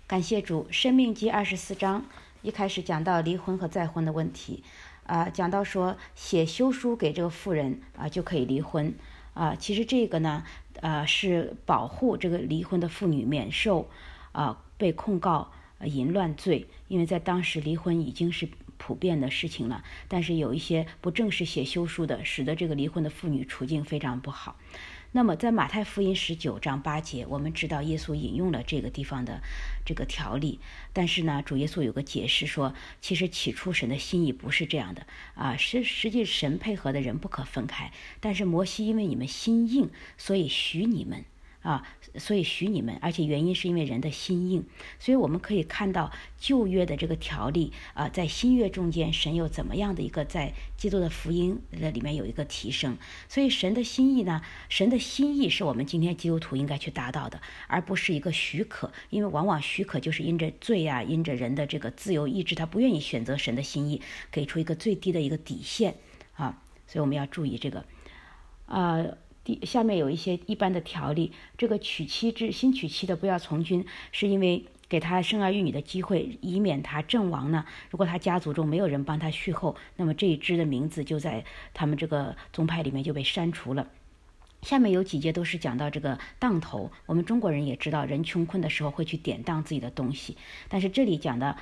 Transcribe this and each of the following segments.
感谢主，《申命记》24章一开始讲到离婚和再婚的问题，讲到说写休书给这个妇人就可以离婚其实这个呢是保护这个离婚的妇女免受被控告淫乱罪，因为在当时离婚已经是普遍的事情了，但是有一些不正式写休书的，使得这个离婚的妇女处境非常不好。那么在马太福音19章8节，我们知道耶稣引用了这个地方的这个条例，但是呢主耶稣有个解释说，其实起初神的心意不是这样的实际神配合的人不可分开，但是摩西因为你们心硬，所以许你们而且原因是因为人的心硬，所以我们可以看到旧约的这个条例在新约中间神有怎么样的一个在基督的福音里面有一个提升，所以神的心意是我们今天基督徒应该去达到的，而不是一个许可，因为往往许可就是因着罪因着人的这个自由意志，他不愿意选择神的心意，给出一个最低的一个底线所以我们要注意这个下面有一些一般的条例，这个新娶妻的不要从军，是因为给他生儿育女的机会，以免他阵亡呢。如果他家族中没有人帮他续后，那么这一支的名字就在他们这个宗派里面就被删除了。下面有几节都是讲到这个当头，我们中国人也知道人穷困的时候会去典当自己的东西，但是这里讲的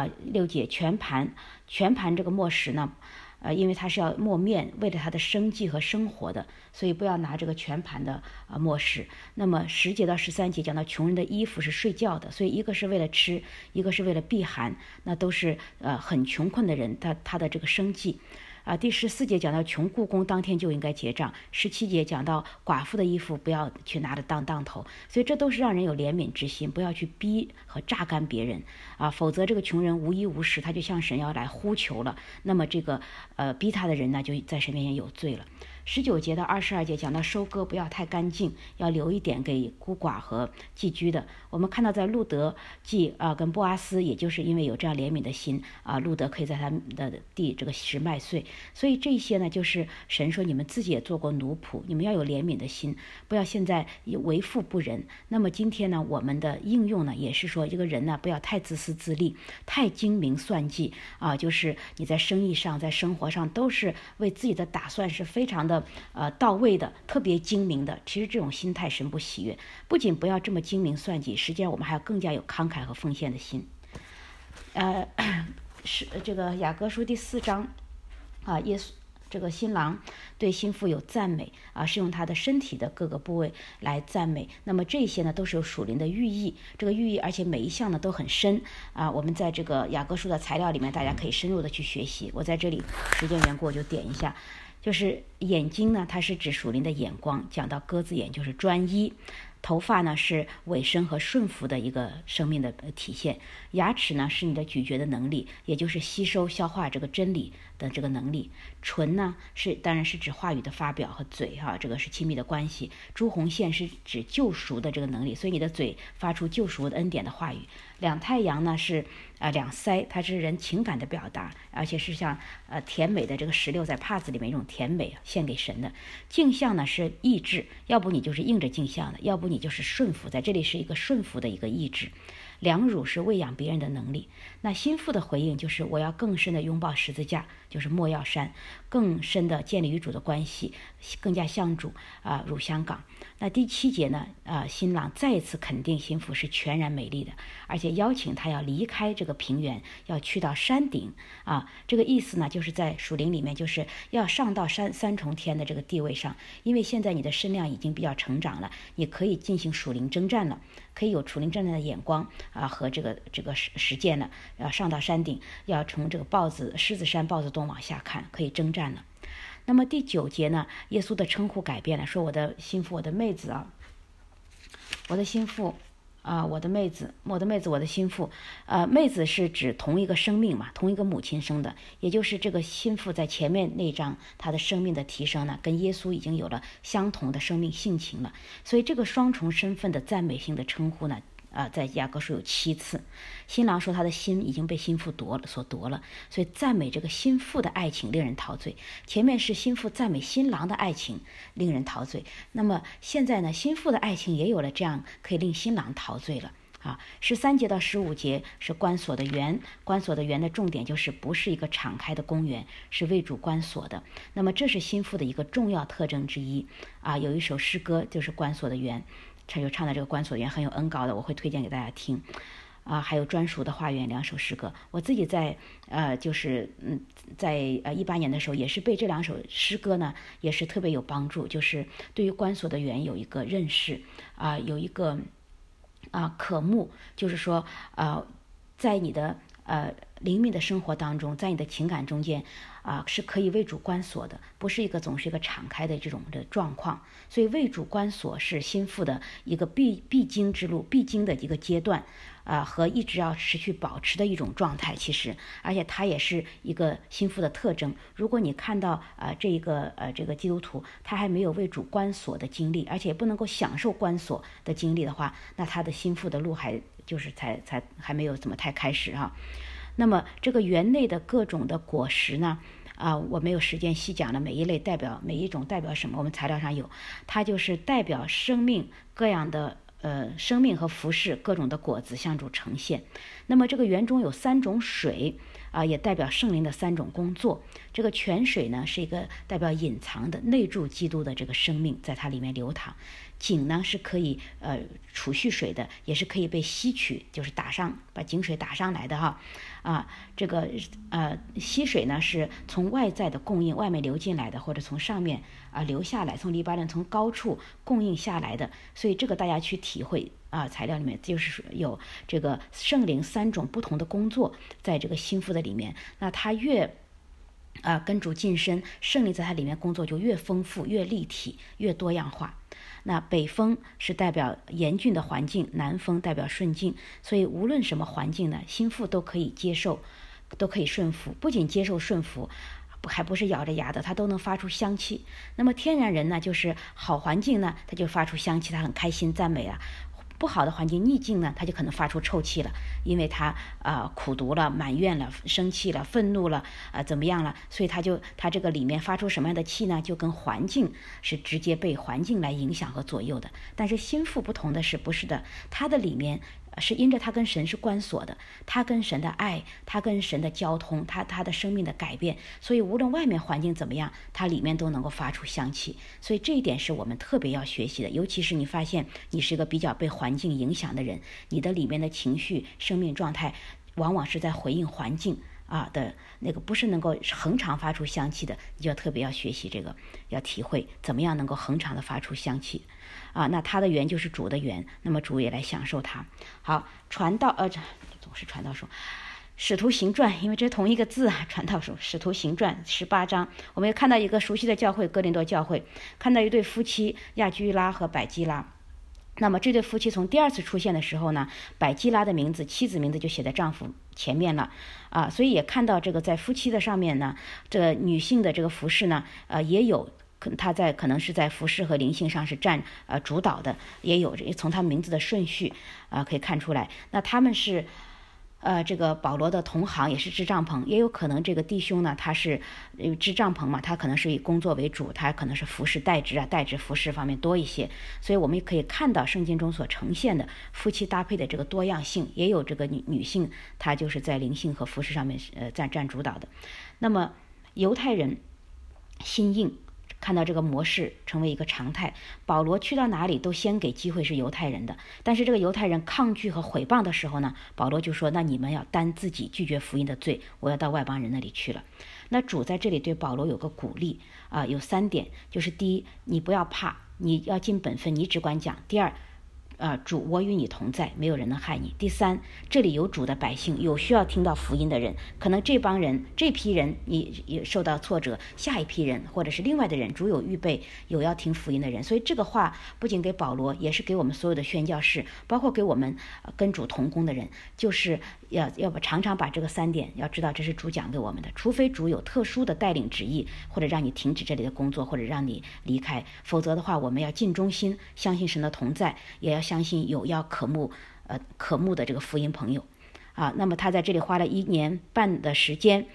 6节全盘这个磨石呢因为他是要磨面，为了他的生计和生活的，所以不要拿这个全盘的磨石。那么10节到13节讲到穷人的衣服是睡觉的，所以一个是为了吃，一个是为了避寒，那都是很穷困的人他的这个生计第14节讲到穷雇工当天就应该结账，17节讲到寡妇的衣服不要去拿着当头，所以这都是让人有怜悯之心，不要去逼和榨干别人否则这个穷人无衣无食，他就向神要来呼求了，那么这个逼他的人呢就在神面前有罪了。19节到22节讲到收割不要太干净，要留一点给孤寡和寄居的。我们看到在路德记跟波阿斯，也就是因为有这样怜悯的心路德可以在他们的地这个拾麦穗，所以这些呢就是神说你们自己也做过奴仆，你们要有怜悯的心，不要现在为富不仁。那么今天呢我们的应用呢也是说这个人呢不要太自私自利，太精明算计就是你在生意上在生活上都是为自己的打算是非常的到位的，特别精明的，其实这种心态神不喜悦。不仅不要这么精明算计，实际上我们还要更加有慷慨和奉献的心是这个雅各书第4章耶稣这个新郎对新妇有赞美是用他的身体的各个部位来赞美，那么这些呢都是有属灵的寓意，这个寓意而且每一项呢都很深我们在这个雅各书的材料里面大家可以深入的去学习，我在这里时间缘故我就点一下。就是眼睛呢它是指属灵的眼光，讲到鸽子眼就是专一，头发呢是委身和顺服的一个生命的体现，牙齿呢是你的咀嚼的能力，也就是吸收消化这个真理的这个能力，唇呢当然是指话语的发表，和嘴这个是亲密的关系，朱红线是指救赎的这个能力，所以你的嘴发出救赎的恩典的话语，两太阳呢是两腮，它是人情感的表达，而且是像甜美的这个石榴在帕子里面一种甜美献给神的。镜像呢是意志，要不你就是应着镜像的，要不你就是顺服，在这里是一个顺服的一个意志。两乳是喂养别人的能力。那心腹的回应就是我要更深的拥抱十字架，就是莫要山，更深的建立与主的关系，更加像主乳香港。那第7节呢新郎再一次肯定心腹是全然美丽的，而且邀请他要离开这个平原，要去到山顶这个意思呢就是在属灵里面就是要上到三重天的这个地位上，因为现在你的身量已经比较成长了，你可以进行属灵征战了，可以有属灵征战的眼光和这个实践了，要上到山顶，要从这个狮子山豹子洞往下看，可以征战了。那么第9节呢耶稣的称呼改变了，说我的心腹，我的妹子我的心腹我的妹子，我的妹子，我的心腹妹子是指同一个生命嘛，同一个母亲生的，也就是这个心腹在前面那章他的生命的提升呢跟耶稣已经有了相同的生命性情了，所以这个双重身份的赞美性的称呼呢在雅各书有7次。新郎说他的心已经被心腹所夺了，所以赞美这个心腹的爱情令人陶醉，前面是心腹赞美新郎的爱情令人陶醉，那么现在呢心腹的爱情也有了这样可以令新郎陶醉了 13节到15节是关锁的园，关锁的园的重点就是不是一个敞开的公园，是为主关锁的。那么这是心腹的一个重要特征之一有一首诗歌就是关锁的园，他就唱的这个关锁园很有恩膏的，我会推荐给大家听。还有专属的花园2首诗歌，我自己在在18年的时候也是被这2首诗歌呢也是特别有帮助，就是对于关锁的园有一个认识有一个渴慕，就是说在你的灵命的生活当中，在你的情感中间是可以为主关锁的，不是总是一个敞开的这种的状况。所以为主关锁是心腹的一个必经之路，必经的一个阶段和一直要持续保持的一种状态。其实而且它也是一个心腹的特征。如果你看到这个基督徒他还没有为主关锁的经历，而且不能够享受关锁的经历的话，那他的心腹的路还没有怎么太开始那么这个园内的各种的果实呢我没有时间细讲了，每一种代表什么，我们材料上有，它就是代表生命各样的生命和服饰各种的果子向主呈现。那么这个园中有3种水也代表圣灵的3种工作。这个泉水呢是一个代表隐藏的内住基督的这个生命在它里面流淌。井呢是可以储蓄水的，也是可以被吸取，就是把井水打上来的这个溪水呢是从外在的供应外面流进来的，或者从上面流下来，从黎巴嫩从高处供应下来的。所以这个大家去体会材料里面就是有这个圣灵3种不同的工作在这个心腹的里面。那他越跟主近身，圣灵在他里面工作就越丰富越立体越多样化。那北风是代表严峻的环境，南风代表顺境，所以无论什么环境呢，心腹都可以接受，都可以顺服。不仅接受顺服，还不是咬着牙的，它都能发出香气。那么天然人呢，就是好环境呢，它就发出香气，他很开心赞美不好的环境逆境呢，他就可能发出臭气了，因为他苦毒了、埋怨了、生气了、愤怒了怎么样了，所以他这个里面发出什么样的气呢，就跟环境是直接被环境来影响和左右的。但是心腹不同的是，不是的，他的里面是因着他跟神是关锁的，他跟神的爱，他跟神的交通，他的生命的改变，所以无论外面环境怎么样，他里面都能够发出香气。所以这一点是我们特别要学习的，尤其是你发现你是一个比较被环境影响的人，你的里面的情绪生命状态往往是在回应环境的那个，不是能够恒常发出香气的，你就要特别要学习这个，要体会怎么样能够恒常的发出香气那他的园就是主的园，那么主也来享受它。好，传道总是传道书使徒行传，因为这是同一个字传道书使徒行传18章，我们又看到一个熟悉的教会，哥林多教会，看到一对夫妻亚居拉和百基拉。那么这对夫妻从第2次出现的时候呢，百基拉的名字妻子名字就写在丈夫前面了所以也看到这个在夫妻的上面呢，这女性的这个服饰呢也有他可能是在服饰和灵性上是占主导的，也有从他名字的顺序可以看出来。那他们是这个保罗的同行，也是支帐篷，也有可能这个弟兄呢，他是支帐篷嘛，他可能是以工作为主，他可能是服饰代职服饰方面多一些。所以我们也可以看到圣经中所呈现的夫妻搭配的这个多样性，也有这个女性，她就是在灵性和服饰上面占主导的。那么犹太人心硬，看到这个模式成为一个常态，保罗去到哪里都先给机会是犹太人的，但是这个犹太人抗拒和毁谤的时候呢，保罗就说那你们要担自己拒绝福音的罪，我要到外邦人那里去了。那主在这里对保罗有个鼓励有3点，就是第一，你不要怕，你要尽本分，你只管讲。第二，主我与你同在，没有人能害你。第三，这里有主的百姓，有需要听到福音的人，可能这批人你也受到挫折，下一批人或者是另外的人，主有预备有要听福音的人。所以这个话不仅给保罗，也是给我们所有的宣教士，包括给我们跟主同工的人，就是要常常把这个3点要知道，这是主讲给我们的。除非主有特殊的带领旨意，或者让你停止这里的工作，或者让你离开，否则的话我们要尽忠心，相信神的同在，也要相信有要渴慕的这个福音朋友那么他在这里花了1年半的时间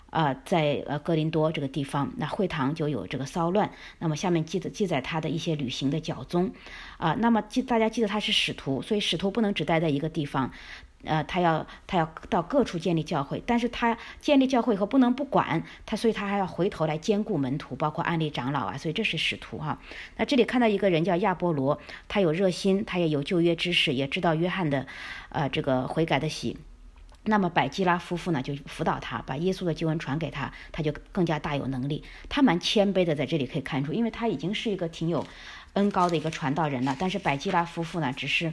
在哥林多这个地方，那会堂就有这个骚乱。那么下面记载他的一些旅行的脚踪，那么大家记得他是使徒，所以使徒不能只待在一个地方，他要到各处建立教会，但是他建立教会以后不能不管他，所以他还要回头来兼顾门徒，包括安利长老啊，所以这是使徒哈。那这里看到一个人叫亚波罗，他有热心，他也有旧约知识，也知道约翰的这个悔改的喜。那么百基拉夫妇呢就辅导他，把耶稣的救恩传给他，他就更加大有能力。他蛮谦卑的，在这里可以看出，因为他已经是一个挺有恩高的一个传道人了，但是百基拉夫妇呢只是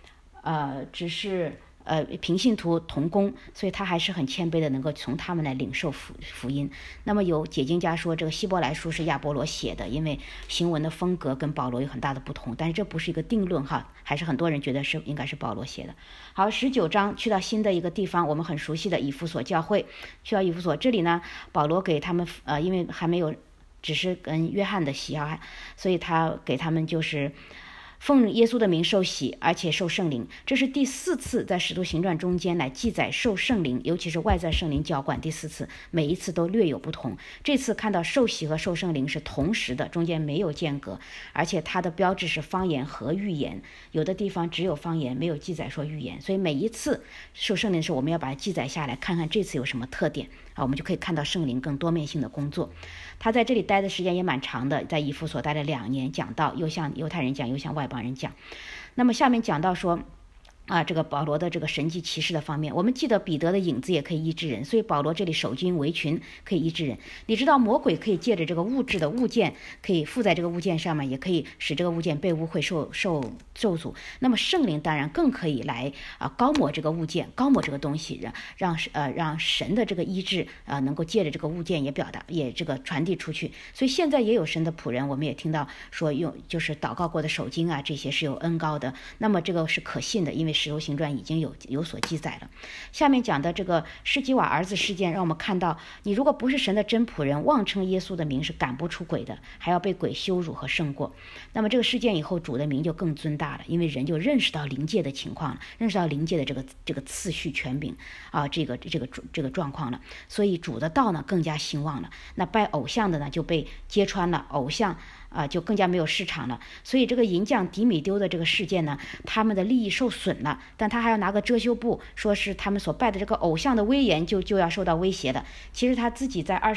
平信徒同工，所以他还是很谦卑的，能够从他们来领受福音。那么有解经家说，这个希伯来书是亚波罗写的，因为行文的风格跟保罗有很大的不同，但是这不是一个定论哈，还是很多人觉得应该是保罗写的。好，19章去到新的一个地方，我们很熟悉的以弗所教会，去到以弗所这里呢，保罗给他们因为还没有只是跟约翰的洗啊，所以他给他们就是奉耶稣的名受洗，而且受圣灵，这是第4次在使徒行传中间来记载受圣灵，尤其是外在圣灵浇灌，第4次，每一次都略有不同。这次看到受洗和受圣灵是同时的，中间没有间隔，而且它的标志是方言和预言，有的地方只有方言，没有记载说预言，所以每一次受圣灵的时候，我们要把它记载下来，看看这次有什么特点我们就可以看到圣灵更多面性的工作。他在这里待的时间也蛮长的，在以弗所待了2年，讲道又向犹太人讲，又向外邦人讲。那么下面讲到说这个保罗的这个神迹奇事的方面，我们记得彼得的影子也可以医治人，所以保罗这里守军围裙可以医治人。你知道魔鬼可以借着这个物质的物件，可以附在这个物件上面，也可以使这个物件被污秽受咒诅。那么圣灵当然更可以来高抹这个物件，高抹这个东西，让神的这个医治能够借着这个物件也这个传递出去。所以现在也有神的仆人，我们也听到说就是祷告过的手经这些是有恩膏的，那么这个是可信的，因为使徒行传已经有所记载了。下面讲的这个施基瓦儿子事件，让我们看到，你如果不是神的真仆人，妄称耶稣的名是赶不出鬼的，还要被鬼羞辱和胜过。那么这个事件以后，主的名就更尊大了，因为人就认识到灵界的情况了，认识到灵界的这个次序权柄这个状况了，所以主的道呢更加兴旺了。那拜偶像的呢就被揭穿了，偶像就更加没有市场了。所以这个银匠迪米丢的这个事件呢，他们的利益受损了，但他还要拿个遮羞布，说是他们所拜的这个偶像的威严就要受到威胁了。其实他自己在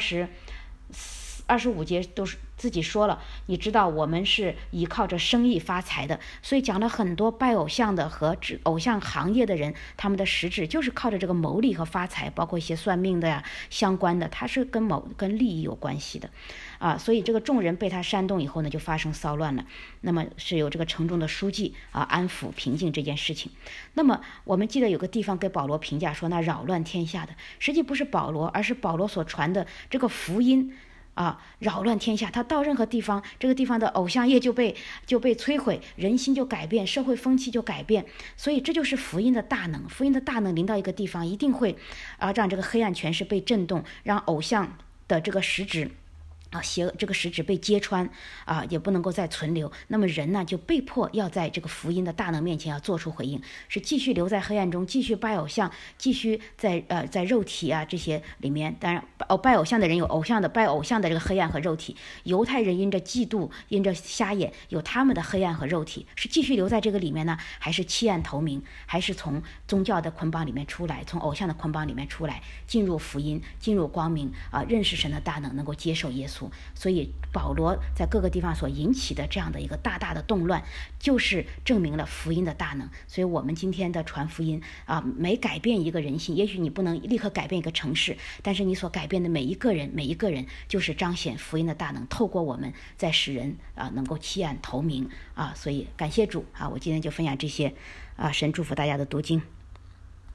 25节都是自己说了，你知道我们是依靠着生意发财的，所以讲了很多拜偶像的和偶像行业的人，他们的实质就是靠着这个牟利和发财，包括一些算命的相关的，它是跟利益有关系的所以这个众人被他煽动以后呢，就发生骚乱了。那么是由这个城中的书记安抚平静这件事情。那么我们记得有个地方给保罗评价说，那扰乱天下的实际不是保罗，而是保罗所传的这个福音扰乱天下。他到任何地方，这个地方的偶像业就被摧毁，人心就改变，社会风气就改变。所以这就是福音的大能，福音的大能临到一个地方，一定会让这个黑暗权势被震动，让偶像的这个实质这个实质被揭穿也不能够再存留。那么人呢就被迫要在这个福音的大能面前要做出回应，是继续留在黑暗中，继续拜偶像，继续在肉体这些里面。当然拜偶像的人有拜偶像的这个黑暗和肉体，犹太人因着嫉妒，因着瞎眼，有他们的黑暗和肉体，是继续留在这个里面呢，还是弃暗投明，还是从宗教的捆绑里面出来，从偶像的捆绑里面出来，进入福音，进入光明认识神的大能，能够接受耶稣。所以保罗在各个地方所引起的这样的一个大大的动乱，就是证明了福音的大能。所以我们今天的传福音没改变一个人性，也许你不能立刻改变一个城市，但是你所改变的每一个人就是彰显福音的大能，透过我们在使人能够弃暗投明所以感谢主我今天就分享这些神祝福大家的读经。